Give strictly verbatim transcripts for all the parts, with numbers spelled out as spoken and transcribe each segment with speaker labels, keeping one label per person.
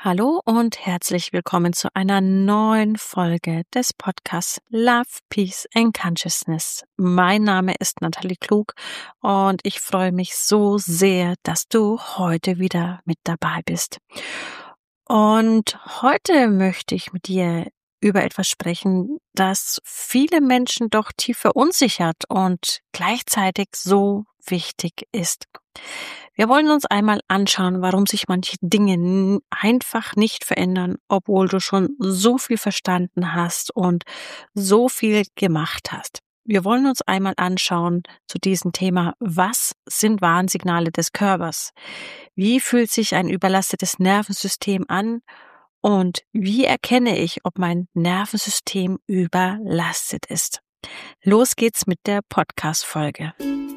Speaker 1: Hallo und herzlich willkommen zu einer neuen Folge des Podcasts Love, Peace and Consciousness. Mein Name ist Nathalie Klug und ich freue mich so sehr, dass du heute wieder mit dabei bist. Und heute möchte ich mit dir über etwas sprechen, das viele Menschen doch tief verunsichert und gleichzeitig so wichtig ist. Wir wollen uns einmal anschauen, warum sich manche Dinge einfach nicht verändern, obwohl du schon so viel verstanden hast und so viel gemacht hast. Wir wollen uns einmal anschauen zu diesem Thema, was sind Warnsignale des Körpers? Wie fühlt sich ein überlastetes Nervensystem an? Und wie erkenne ich, ob mein Nervensystem überlastet ist? Los geht's mit der Podcast-Folge.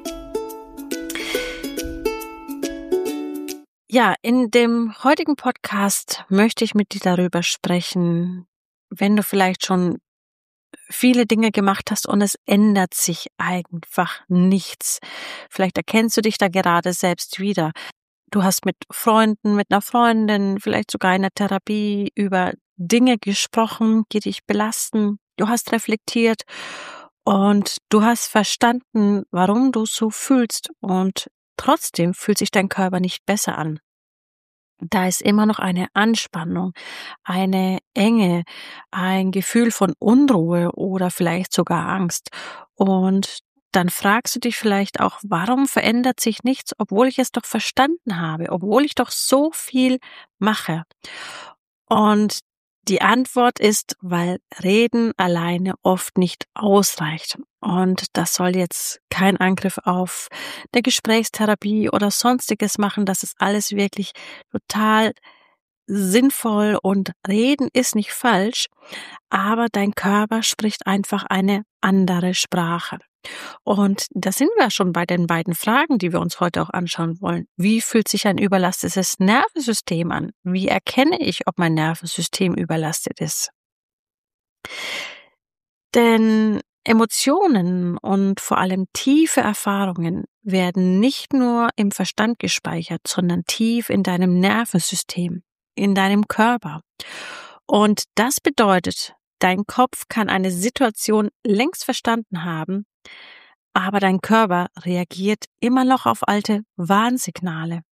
Speaker 1: Ja, in dem heutigen Podcast möchte ich mit dir darüber sprechen, wenn du vielleicht schon viele Dinge gemacht hast und es ändert sich einfach nichts. Vielleicht erkennst du dich da gerade selbst wieder. Du hast mit Freunden, mit einer Freundin, vielleicht sogar in der Therapie über Dinge gesprochen, die dich belasten. Du hast reflektiert und du hast verstanden, warum du so fühlst, und trotzdem fühlt sich dein Körper nicht besser an. Da ist immer noch eine Anspannung, eine Enge, ein Gefühl von Unruhe oder vielleicht sogar Angst. Und dann fragst du dich vielleicht auch, warum verändert sich nichts, obwohl ich es doch verstanden habe, obwohl ich doch so viel mache. Und die Antwort ist, weil Reden alleine oft nicht ausreicht. Und das soll jetzt kein Angriff auf eine Gesprächstherapie oder Sonstiges machen. Das ist alles wirklich total sinnvoll und Reden ist nicht falsch, aber dein Körper spricht einfach eine andere Sprache. Und da sind wir schon bei den beiden Fragen, die wir uns heute auch anschauen wollen. Wie fühlt sich ein überlastetes Nervensystem an? Wie erkenne ich, ob mein Nervensystem überlastet ist? Denn Emotionen und vor allem tiefe Erfahrungen werden nicht nur im Verstand gespeichert, sondern tief in deinem Nervensystem, in deinem Körper. Und das bedeutet, dein Kopf kann eine Situation längst verstanden haben, aber dein Körper reagiert immer noch auf alte Warnsignale.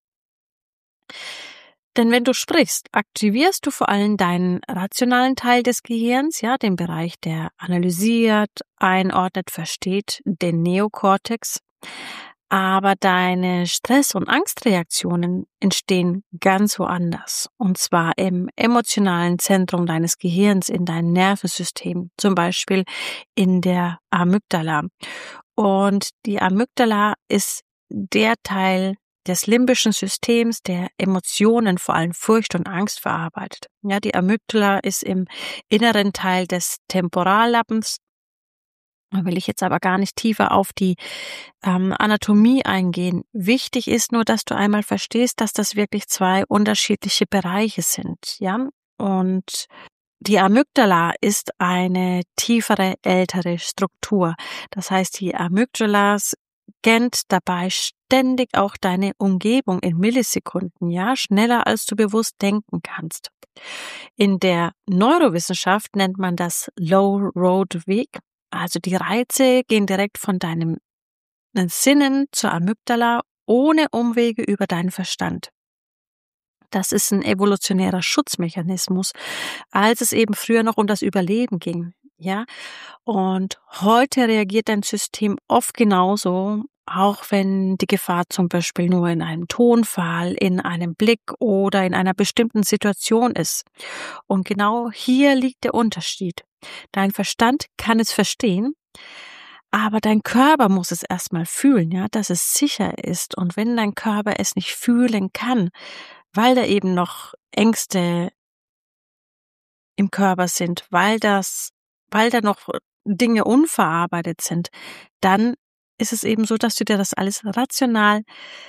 Speaker 1: Denn wenn du sprichst, aktivierst du vor allem deinen rationalen Teil des Gehirns, ja, den Bereich, der analysiert, einordnet, versteht, den Neokortex. Aber deine Stress- und Angstreaktionen entstehen ganz woanders. Und zwar im emotionalen Zentrum deines Gehirns, in deinem Nervensystem, zum Beispiel in der Amygdala. Und die Amygdala ist der Teil des limbischen Systems, der Emotionen, vor allem Furcht und Angst, verarbeitet. Ja, die Amygdala ist im inneren Teil des Temporallappens. Da will ich jetzt aber gar nicht tiefer auf die ähm, Anatomie eingehen. Wichtig ist nur, dass du einmal verstehst, dass das wirklich zwei unterschiedliche Bereiche sind, ja. Und die Amygdala ist eine tiefere, ältere Struktur. Das heißt, die Amygdala scannt dabei ständig auch deine Umgebung in Millisekunden, ja, schneller als du bewusst denken kannst. In der Neurowissenschaft nennt man das Low Road Weg. Also die Reize gehen direkt von deinen Sinnen zur Amygdala ohne Umwege über deinen Verstand. Das ist ein evolutionärer Schutzmechanismus, als es eben früher noch um das Überleben ging, ja. Und heute reagiert dein System oft genauso, auch wenn die Gefahr zum Beispiel nur in einem Tonfall, in einem Blick oder in einer bestimmten Situation ist. Und genau hier liegt der Unterschied. Dein Verstand kann es verstehen, aber dein Körper muss es erstmal fühlen, ja, dass es sicher ist. Und wenn dein Körper es nicht fühlen kann, weil da eben noch Ängste im Körper sind, weil das, weil da noch Dinge unverarbeitet sind, dann ist es eben so, dass du dir das alles rational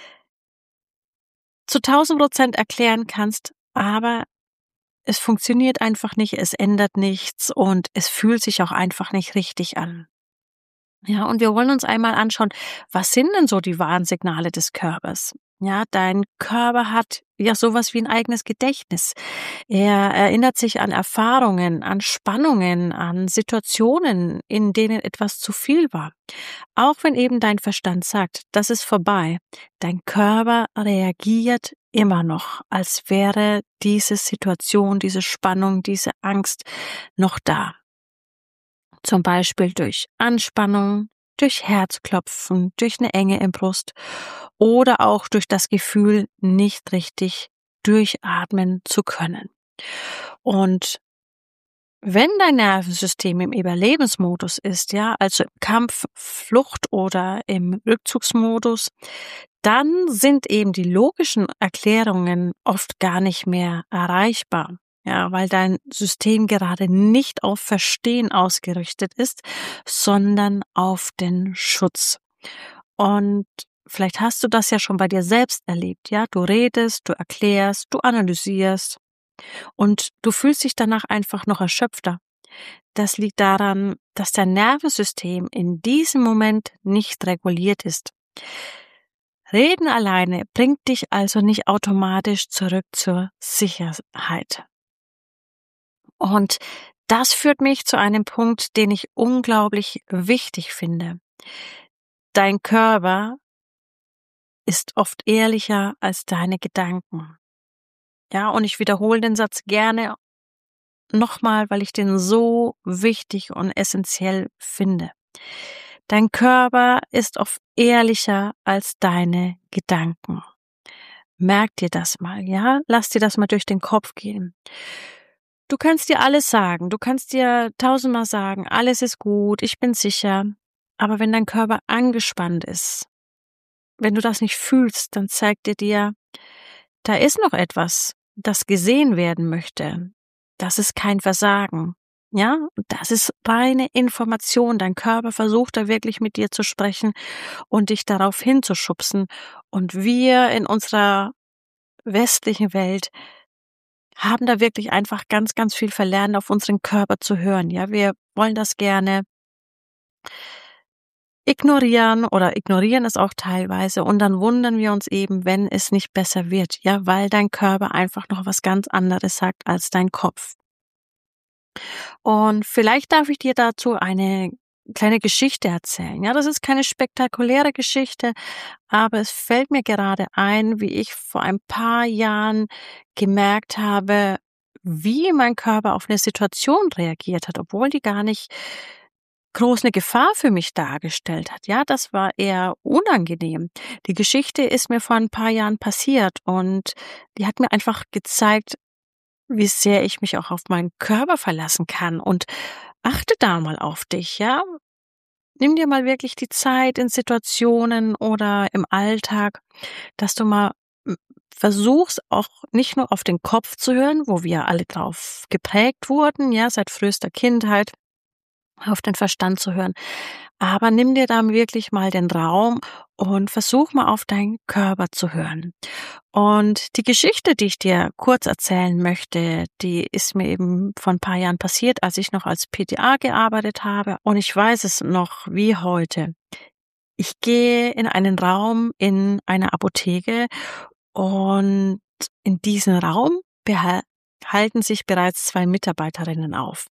Speaker 1: zu tausend Prozent erklären kannst, aber es funktioniert einfach nicht, es ändert nichts und es fühlt sich auch einfach nicht richtig an. Ja, und wir wollen uns einmal anschauen, was sind denn so die Warnsignale des Körpers? Ja, dein Körper hat ja sowas wie ein eigenes Gedächtnis. Er erinnert sich an Erfahrungen, an Spannungen, an Situationen, in denen etwas zu viel war. Auch wenn eben dein Verstand sagt, das ist vorbei, dein Körper reagiert immer noch, als wäre diese Situation, diese Spannung, diese Angst noch da. Zum Beispiel durch Anspannung, durch Herzklopfen, durch eine Enge im Brust oder auch durch das Gefühl, nicht richtig durchatmen zu können. Und wenn dein Nervensystem im Überlebensmodus ist, ja, also im Kampf, Flucht oder im Rückzugsmodus, dann sind eben die logischen Erklärungen oft gar nicht mehr erreichbar. Ja, weil dein System gerade nicht auf Verstehen ausgerichtet ist, sondern auf den Schutz. Und vielleicht hast du das ja schon bei dir selbst erlebt, ja? Du redest, du erklärst, du analysierst und du fühlst dich danach einfach noch erschöpfter. Das liegt daran, dass dein Nervensystem in diesem Moment nicht reguliert ist. Reden alleine bringt dich also nicht automatisch zurück zur Sicherheit. Und das führt mich zu einem Punkt, den ich unglaublich wichtig finde. Dein Körper ist oft ehrlicher als deine Gedanken. Ja, und ich wiederhole den Satz gerne nochmal, weil ich den so wichtig und essentiell finde. Dein Körper ist oft ehrlicher als deine Gedanken. Merk dir das mal, ja? Lass dir das mal durch den Kopf gehen. Du kannst dir alles sagen, du kannst dir tausendmal sagen, alles ist gut, ich bin sicher. Aber wenn dein Körper angespannt ist, wenn du das nicht fühlst, dann zeigt er dir, da ist noch etwas, das gesehen werden möchte. Das ist kein Versagen. Ja, das ist reine Information. Dein Körper versucht da wirklich mit dir zu sprechen und dich darauf hinzuschubsen. Und wir in unserer westlichen Welt haben da wirklich einfach ganz, ganz viel verlernt, auf unseren Körper zu hören. Ja, wir wollen das gerne ignorieren oder ignorieren es auch teilweise und dann wundern wir uns eben, wenn es nicht besser wird. Ja, weil dein Körper einfach noch was ganz anderes sagt als dein Kopf. Und vielleicht darf ich dir dazu eine kleine Geschichte erzählen. Ja, das ist keine spektakuläre Geschichte, aber es fällt mir gerade ein, wie ich vor ein paar Jahren gemerkt habe, wie mein Körper auf eine Situation reagiert hat, obwohl die gar nicht groß eine Gefahr für mich dargestellt hat. Ja, das war eher unangenehm. Die Geschichte ist mir vor ein paar Jahren passiert und die hat mir einfach gezeigt, wie sehr ich mich auch auf meinen Körper verlassen kann und achte da mal auf dich, ja? Nimm dir mal wirklich die Zeit in Situationen oder im Alltag, dass du mal m, versuchst, auch nicht nur auf den Kopf zu hören, wo wir alle drauf geprägt wurden, ja, seit frühester Kindheit, auf den Verstand zu hören. Aber nimm dir dann wirklich mal den Raum und versuch mal auf deinen Körper zu hören. Und die Geschichte, die ich dir kurz erzählen möchte, die ist mir eben vor ein paar Jahren passiert, als ich noch als P T A gearbeitet habe. Und ich weiß es noch wie heute. Ich gehe in einen Raum in einer Apotheke und in diesem Raum behalten sich bereits zwei Mitarbeiterinnen auf.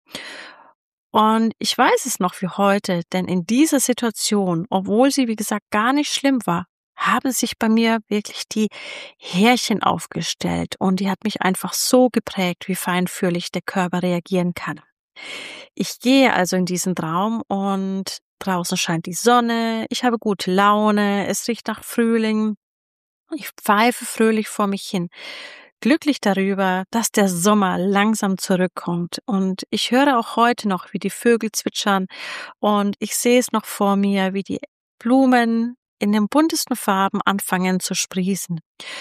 Speaker 1: Und ich weiß es noch wie heute, denn in dieser Situation, obwohl sie, wie gesagt, gar nicht schlimm war, haben sich bei mir wirklich die Härchen aufgestellt und die hat mich einfach so geprägt, wie feinfühlig der Körper reagieren kann. Ich gehe also in diesen Raum und draußen scheint die Sonne, ich habe gute Laune, es riecht nach Frühling, ich pfeife fröhlich vor mich hin. Glücklich darüber, dass der Sommer langsam zurückkommt und ich höre auch heute noch, wie die Vögel zwitschern und ich sehe es noch vor mir, wie die Blumen in den buntesten Farben anfangen zu sprießen.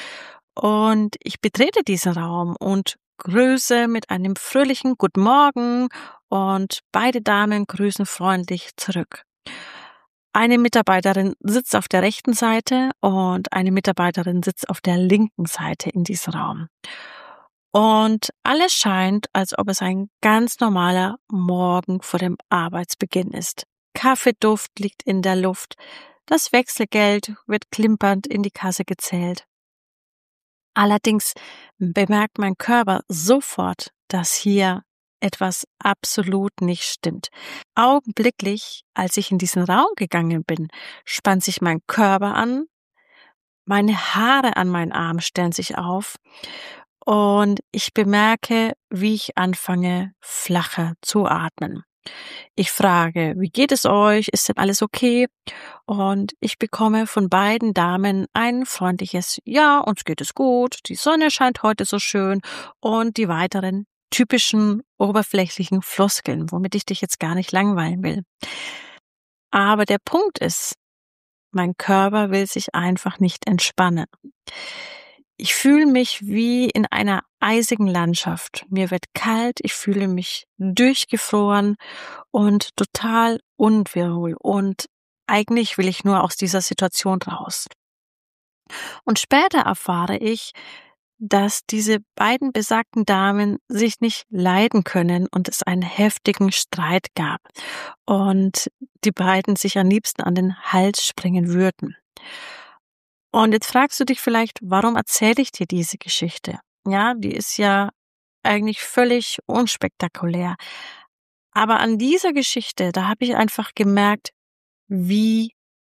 Speaker 1: Und ich betrete diesen Raum und grüße mit einem fröhlichen Guten Morgen und beide Damen grüßen freundlich zurück. Eine Mitarbeiterin sitzt auf der rechten Seite und eine Mitarbeiterin sitzt auf der linken Seite in diesem Raum. Und alles scheint, als ob es ein ganz normaler Morgen vor dem Arbeitsbeginn ist. Kaffeeduft liegt in der Luft, das Wechselgeld wird klimpernd in die Kasse gezählt. Allerdings bemerkt mein Körper sofort, dass hier etwas absolut nicht stimmt. Augenblicklich, als ich in diesen Raum gegangen bin, spannt sich mein Körper an, meine Haare an meinen Arm stellen sich auf und ich bemerke, wie ich anfange, flacher zu atmen. Ich frage, wie geht es euch? Ist denn alles okay? Und ich bekomme von beiden Damen ein freundliches Ja, uns geht es gut, die Sonne scheint heute so schön und die weiteren typischen oberflächlichen Floskeln, womit ich dich jetzt gar nicht langweilen will. Aber der Punkt ist, mein Körper will sich einfach nicht entspannen. Ich fühle mich wie in einer eisigen Landschaft. Mir wird kalt, ich fühle mich durchgefroren und total unwohl. Und eigentlich will ich nur aus dieser Situation raus. Und später erfahre ich, dass diese beiden besagten Damen sich nicht leiden können und es einen heftigen Streit gab und die beiden sich am liebsten an den Hals springen würden. Und jetzt fragst du dich vielleicht, warum erzähle ich dir diese Geschichte? Ja, die ist ja eigentlich völlig unspektakulär. Aber an dieser Geschichte, da habe ich einfach gemerkt, wie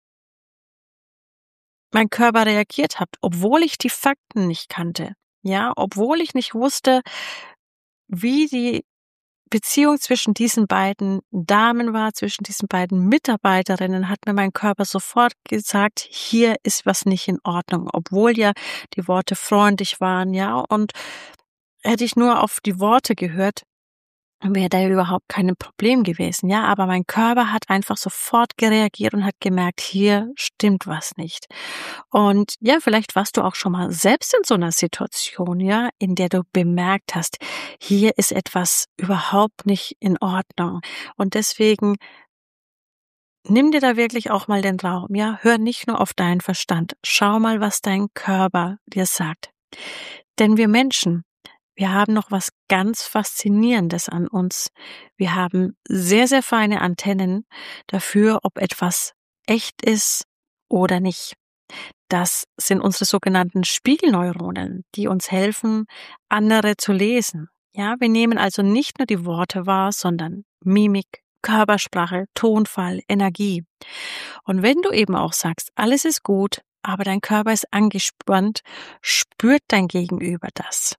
Speaker 1: mein Körper reagiert hat, obwohl ich die Fakten nicht kannte. Ja, obwohl ich nicht wusste, wie die Beziehung zwischen diesen beiden Damen war, zwischen diesen beiden Mitarbeiterinnen, hat mir mein Körper sofort gesagt, hier ist was nicht in Ordnung, obwohl ja die Worte freundlich waren, ja, und hätte ich nur auf die Worte gehört, wäre da überhaupt kein Problem gewesen, ja, aber mein Körper hat einfach sofort gereagiert und hat gemerkt, hier stimmt was nicht. Und ja, vielleicht warst du auch schon mal selbst in so einer Situation, ja, in der du bemerkt hast, hier ist etwas überhaupt nicht in Ordnung. Und deswegen nimm dir da wirklich auch mal den Raum, ja, hör nicht nur auf deinen Verstand, schau mal, was dein Körper dir sagt. Denn wir Menschen, wir haben noch was ganz Faszinierendes an uns. Wir haben sehr, sehr feine Antennen dafür, ob etwas echt ist oder nicht. Das sind unsere sogenannten Spiegelneuronen, die uns helfen, andere zu lesen. Ja, wir nehmen also nicht nur die Worte wahr, sondern Mimik, Körpersprache, Tonfall, Energie. Und wenn du eben auch sagst, alles ist gut, aber dein Körper ist angespannt, spürt dein Gegenüber das.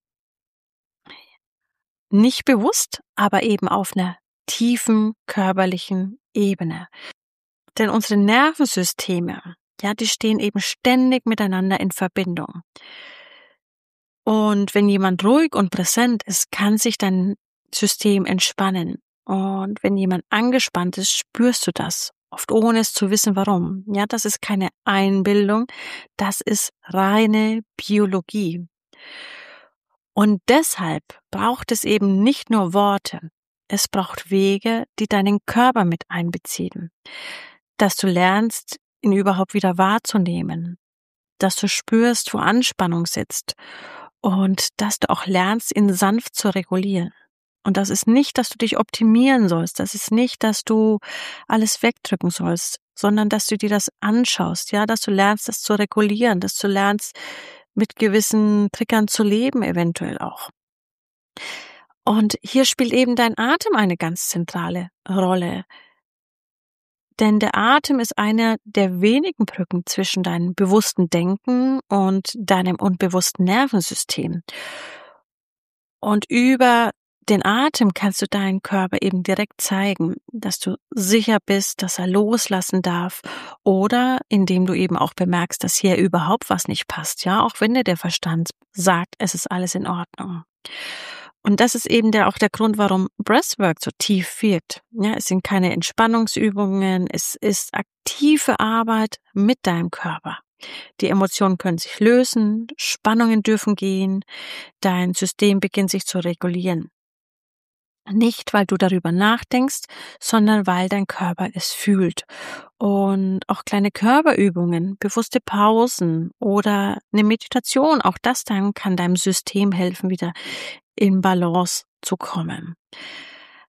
Speaker 1: Nicht bewusst, aber eben auf einer tiefen körperlichen Ebene. Denn unsere Nervensysteme, ja, die stehen eben ständig miteinander in Verbindung. Und wenn jemand ruhig und präsent ist, kann sich dein System entspannen. Und wenn jemand angespannt ist, spürst du das, oft ohne es zu wissen, warum. Ja, das ist keine Einbildung, das ist reine Biologie. Und deshalb braucht es eben nicht nur Worte, es braucht Wege, die deinen Körper mit einbeziehen. Dass du lernst, ihn überhaupt wieder wahrzunehmen, dass du spürst, wo Anspannung sitzt und dass du auch lernst, ihn sanft zu regulieren. Und das ist nicht, dass du dich optimieren sollst, das ist nicht, dass du alles wegdrücken sollst, sondern dass du dir das anschaust, ja, dass du lernst, das zu regulieren, dass du lernst, mit gewissen Triggern zu leben, eventuell auch. Und hier spielt eben dein Atem eine ganz zentrale Rolle. Denn der Atem ist eine der wenigen Brücken zwischen deinem bewussten Denken und deinem unbewussten Nervensystem. Und über den Atem kannst du deinen Körper eben direkt zeigen, dass du sicher bist, dass er loslassen darf, oder indem du eben auch bemerkst, dass hier überhaupt was nicht passt, ja, auch wenn dir der Verstand sagt, es ist alles in Ordnung. Und das ist eben der, auch der Grund, warum Breathwork so tief wirkt. Ja, es sind keine Entspannungsübungen, es ist aktive Arbeit mit deinem Körper. Die Emotionen können sich lösen, Spannungen dürfen gehen, dein System beginnt sich zu regulieren. Nicht, weil du darüber nachdenkst, sondern weil dein Körper es fühlt. Und auch kleine Körperübungen, bewusste Pausen oder eine Meditation, auch das dann kann deinem System helfen, wieder in Balance zu kommen.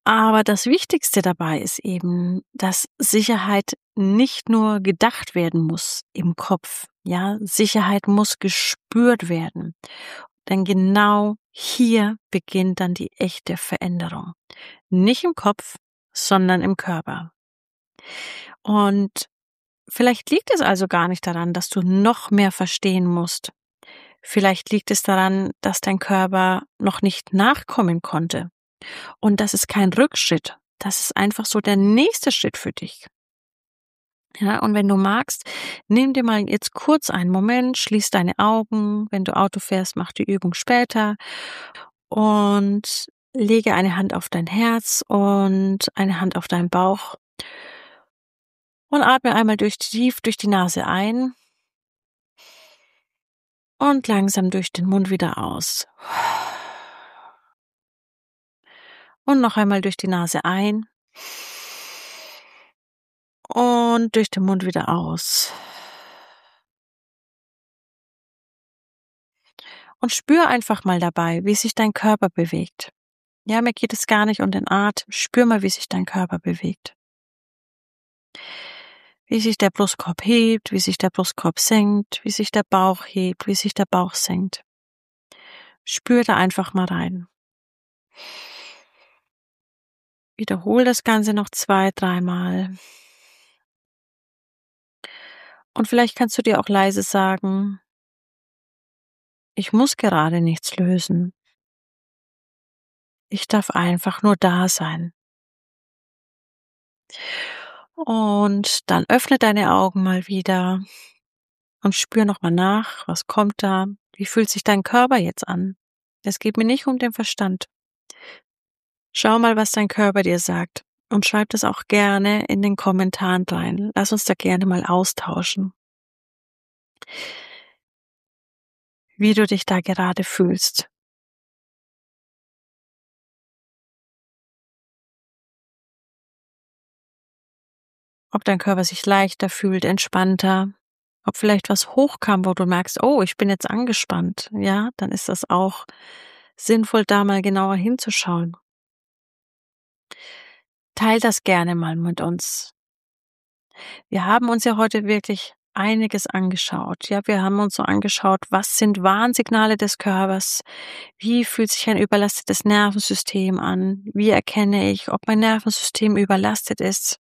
Speaker 1: Aber das Wichtigste dabei ist eben, dass Sicherheit nicht nur gedacht werden muss im Kopf. Ja, Sicherheit muss gespürt werden. Denn genau hier beginnt dann die echte Veränderung. Nicht im Kopf, sondern im Körper. Und vielleicht liegt es also gar nicht daran, dass du noch mehr verstehen musst. Vielleicht liegt es daran, dass dein Körper noch nicht nachkommen konnte. Und das ist kein Rückschritt. Das ist einfach so der nächste Schritt für dich. Ja, und wenn du magst, nimm dir mal jetzt kurz einen Moment, schließ deine Augen. Wenn du Auto fährst, mach die Übung später. Und lege eine Hand auf dein Herz und eine Hand auf deinen Bauch. Und atme einmal durch, tief durch die Nase ein. Und langsam durch den Mund wieder aus. Und noch einmal durch die Nase ein. Und durch den Mund wieder aus. Und spür einfach mal dabei, wie sich dein Körper bewegt. Ja, mir geht es gar nicht um den Atem. Spür mal, wie sich dein Körper bewegt. Wie sich der Brustkorb hebt, wie sich der Brustkorb senkt, wie sich der Bauch hebt, wie sich der Bauch senkt. Spür da einfach mal rein. Wiederhol das Ganze noch zwei, dreimal. Und vielleicht kannst du dir auch leise sagen, ich muss gerade nichts lösen. Ich darf einfach nur da sein. Und dann öffne deine Augen mal wieder und spür nochmal nach, was kommt da, wie fühlt sich dein Körper jetzt an. Es geht mir nicht um den Verstand. Schau mal, was dein Körper dir sagt und schreib das auch gerne in den Kommentaren rein. Lass uns da gerne mal austauschen, wie du dich da gerade fühlst. Ob dein Körper sich leichter fühlt, entspannter, ob vielleicht was hochkam, wo du merkst, oh, ich bin jetzt angespannt. Ja, dann ist das auch sinnvoll, da mal genauer hinzuschauen. Teil das gerne mal mit uns. Wir haben uns ja heute wirklich einiges angeschaut. Ja, wir haben uns so angeschaut, was sind Warnsignale des Körpers? Wie fühlt sich ein überlastetes Nervensystem an? Wie erkenne ich, ob mein Nervensystem überlastet ist?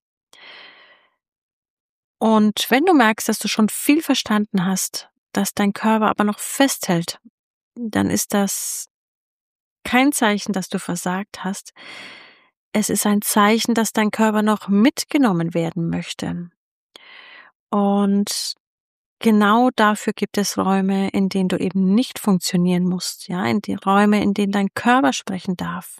Speaker 1: Und wenn du merkst, dass du schon viel verstanden hast, dass dein Körper aber noch festhält, dann ist das kein Zeichen, dass du versagt hast. Es ist ein Zeichen, dass dein Körper noch mitgenommen werden möchte. Und genau dafür gibt es Räume, in denen du eben nicht funktionieren musst, ja, in die Räume, in denen dein Körper sprechen darf.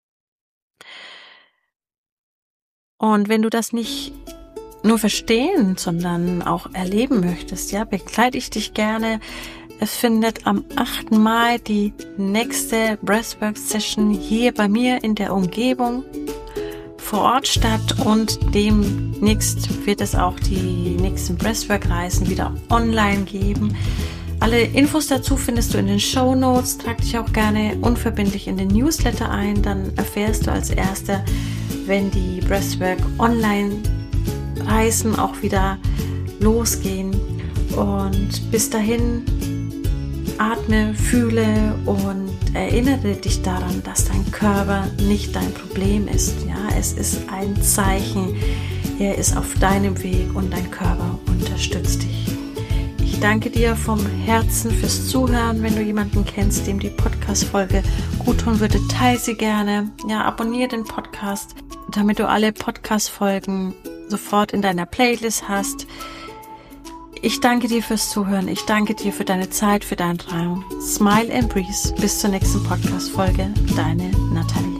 Speaker 1: Und wenn du das nicht nur verstehen, sondern auch erleben möchtest, ja, begleite ich dich gerne. Es findet am achten Mai die nächste Breathwork-Session hier bei mir in der Umgebung vor Ort statt und demnächst wird es auch die nächsten Breathwork-Reisen wieder online geben. Alle Infos dazu findest du in den Shownotes. Trag dich auch gerne unverbindlich in den Newsletter ein, dann erfährst du als Erster, wenn die Breathwork Online-Reisen auch wieder losgehen. Und bis dahin atme, fühle und erinnere dich daran, dass dein Körper nicht dein Problem ist. Ja, es ist ein Zeichen. Er ist auf deinem Weg und dein Körper unterstützt dich. Ich danke dir vom Herzen fürs Zuhören. Wenn du jemanden kennst, dem die Podcast-Folge gut tun würde, teile sie gerne. Ja, abonniere den Podcast, damit du alle Podcast-Folgen sofort in deiner Playlist hast. Ich danke dir fürs Zuhören. Ich danke dir für deine Zeit, für deinen Raum. Smile and Breathe. Bis zur nächsten Podcast-Folge. Deine Nathalie.